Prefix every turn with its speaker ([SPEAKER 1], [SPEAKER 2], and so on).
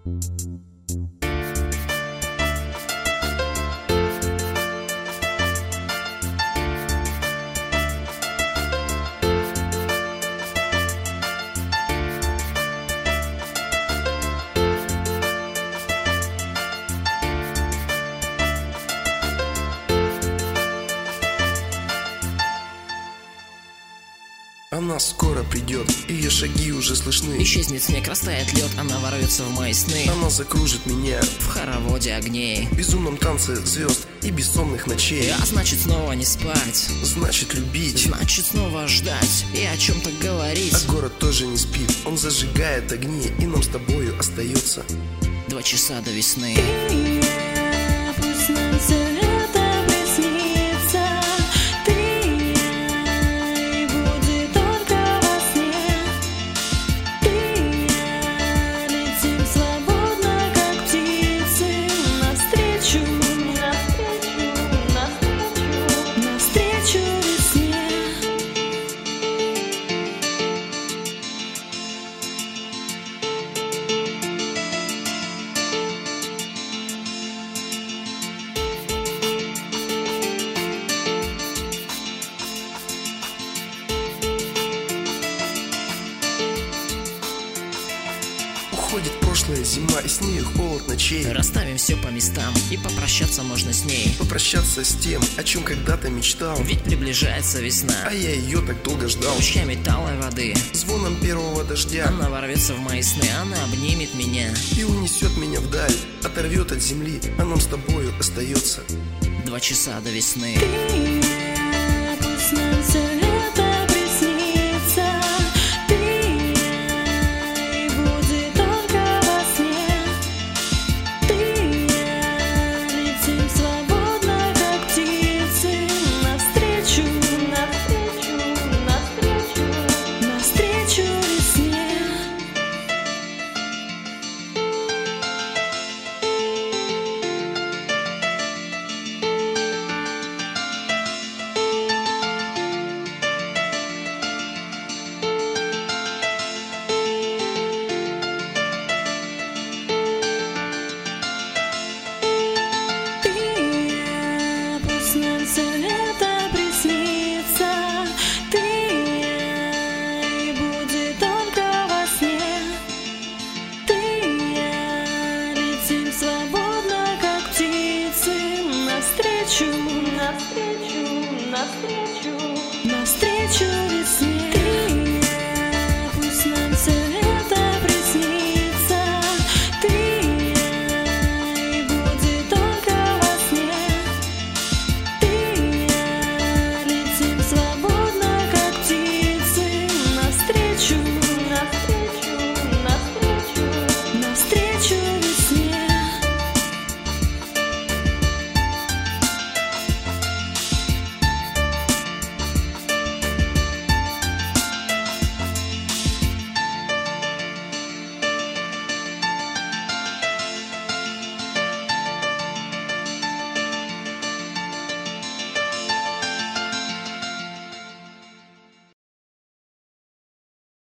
[SPEAKER 1] Она скоро придет, ее шаги уже слышны.
[SPEAKER 2] Исчезнет снег, растает лед, она ворвется в мои сны.
[SPEAKER 1] Она закружит меня
[SPEAKER 2] в хороводе огней,
[SPEAKER 1] в безумном танце звезд и бессонных ночей.
[SPEAKER 2] А значит снова не спать,
[SPEAKER 1] значит любить,
[SPEAKER 2] значит снова ждать и о чем-то говорить.
[SPEAKER 1] А город тоже не спит, он зажигает огни, и нам с тобою остается
[SPEAKER 2] 2 часа до весны.
[SPEAKER 3] Пусть нам все это приснится. Ты и я, и будет только во сне. Ты и я летим свободно, как птицы, навстречу, навстречу весне.
[SPEAKER 1] Уходит прошлая зима, и с нею холод ночей.
[SPEAKER 2] Расставим все по местам, и попрощаться можно с ней.
[SPEAKER 1] Попрощаться с тем, о чем когда-то мечтал.
[SPEAKER 2] Ведь приближается весна,
[SPEAKER 1] а я ее так долго ждал.
[SPEAKER 2] Лучами талой воды,
[SPEAKER 1] звоном первого дождя.
[SPEAKER 2] Она ворвется в мои сны, она обнимет меня
[SPEAKER 1] и унесет меня вдаль, оторвет от земли, а нам с тобою остается
[SPEAKER 2] 2 часа до весны.
[SPEAKER 3] Ты и я, пусть нам все